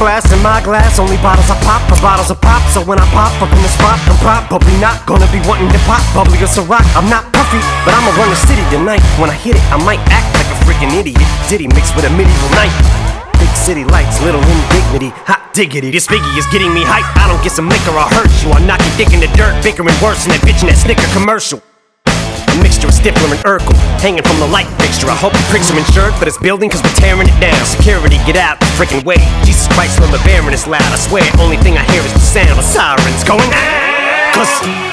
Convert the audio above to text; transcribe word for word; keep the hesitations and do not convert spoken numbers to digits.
class in my glass, only bottles I pop for bottles of pop. So when I pop up in the spot, I'm probably not gonna be wanting to pop bubbly or Ciroc. I'm not puffy, but I'ma run the city tonight. When I hit it, I might act like a freaking idiot. Diddy mixed with a medieval knight. Big city lights, little indignity, hot diggity. This Biggie is getting me hype. I don't get some liquor, I'll hurt you. I'll knock your dick in the dirt, bickering worse than that bitch in that Snicker commercial. A mixture of Stifler and Urkel, hanging from the light fixture. I hope the pricks are insured for this building, cause we're tearing it down. Security, get out the freaking way. Jesus Christ, when the bearing is loud, I swear, only thing I hear is the sound of sirens going. Cause